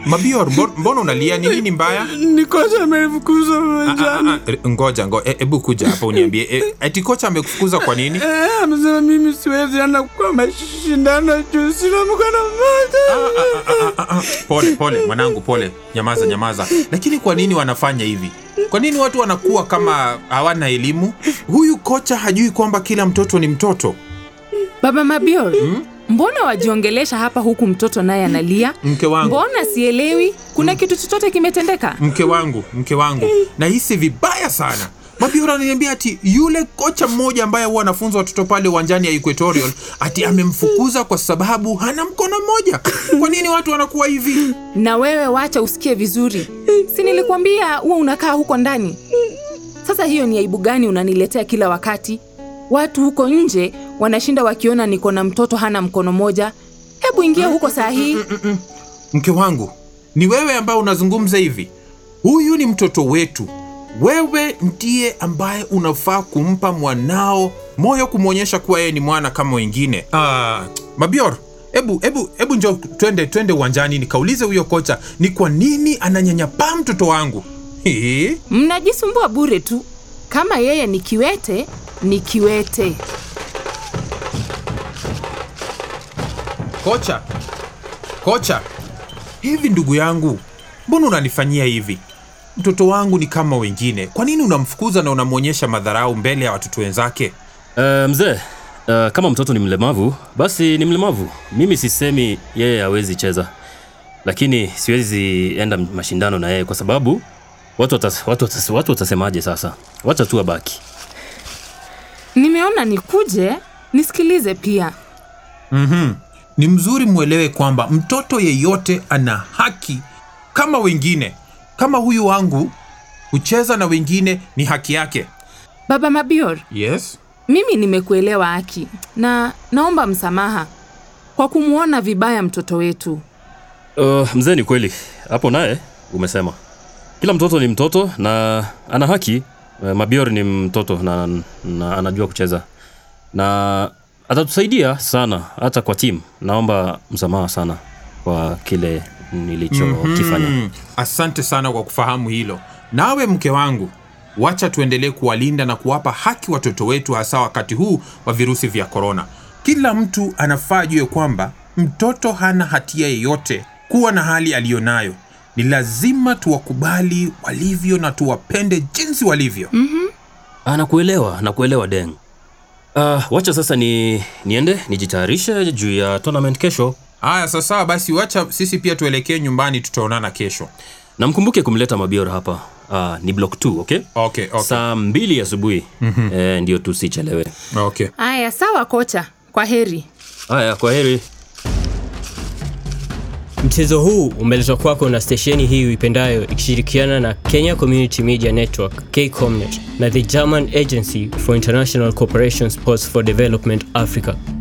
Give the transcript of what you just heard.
Mabior, mbona unalia? Ni nini mbaya? Ni kocha amefukuza uwanjani. Ngoja, hebu kuja hapa uniambie. Eti kocha amekufukuza kwa nini? Amesema mimi siwezi enda kwa mashindano juu sina mkono mmoja. Pole mwanangu, pole. Nyamaza. Lakini kwa nini wanafanya hivi? Kwa nini watu wanakuwa kama hawana elimu? Huyu kocha hajui kwamba kila mtoto ni mtoto. Baba Mabior, mbona wajiongelesha hapa huku mtoto naye analia? Mke wangu. Mbona sielewi? Kuna kitu chochote kimetendeka? Mke wangu. Nahisi vibaya sana. Mabior ananiambia ati yule kocha mmoja ambaye huwa anafunza watoto pale uwanjani ya Equatorial ati amemfukuza kwa sababu hana mkono mmoja. Kwa nini watu wanakuwa hivi? Na wewe wacha usikie vizuri. Si nilikwambia wewe unakaa huko ndani? Sasa hiyo ni aibu gani unaniletea kila wakati? Watu huko nje wanashinda wakiona niko na mtoto hana mkono moja. Hebu ingia huko saa hii. Mke wangu, ni wewe ambaye unazungumza hivi? Huyu ni mtoto wetu. Wewe ndiye ambaye unafaa kumpa mwanao moyo, kumwonyesha kuwa yeye ni mwana kama wengine. Mabior, hebu njoo twende uwanjani nikaulize huyo kocha ni kwa nini ananyanyapaa mtoto wangu. Mnajisumbua bure tu. Kama yeye ni kiwete, ni kiwete. Kocha. Hivi ndugu yangu, mbona unanifanyia hivi? Mtoto wangu ni kama wengine. Kwa nini unamfukuza na unamwonyesha madharau mbele ya watoto wenzake? Mzee, kama mtoto ni mlemavu, basi ni mlemavu. Mimi sisemi yeye hawezi cheza. Lakini siwezi enda mashindano na yeye kwa sababu watu watasemaje sasa? Wacha tu abaki. Nimeona nikuje, nisikilize pia. Ni mzuri muelewe kwamba mtoto yeyote ana haki kama wengine. Kama huyu wangu kucheza na wengine ni haki yake. Baba Mabior. Yes. Mimi nimekuelewa haki na naomba msamaha kwa kumuona vibaya mtoto wetu. Mzee, ni kweli. Hapo naye umesema. Kila mtoto ni mtoto na ana haki. Mabior ni mtoto na anajua kucheza. Na atatusaidia sana hata kwa timu. Naomba msamaha sana kwa kile nilichokifanya. Asante sana kwa kufahamu hilo. Nawe mke wangu, wacha tuendelee kuwalinda na kuwapa haki watoto wetu, hasa wakati huu wa virusi vya korona. Kila mtu anafaa ajue kwamba mtoto hana hatia yeyote kuwa na hali aliyonayo. Ni lazima tuwakubali walivyo na tuwapende jinsi walivyo. Nakuelewa Deng. Wacha sasa niende nijitayarishe juu ya tournament kesho. Haya sasa basi, wacha sisi pia tuelekee nyumbani, tutaonana kesho. Na mkumbuke kumleta Mabior hapa. Ni block 2, okay? Okay. Saa 2 asubuhi. Ndio tusichelewe. Okay. Haya sawa kocha. Kwa heri. Haya, kwa heri. Mchezo huu umeletwa kwako na stesheni hii uipendayo ikishirikiana na Kenya Community Media Network, KCOMNET, na the German Agency for International Cooperation Sports for Development Africa.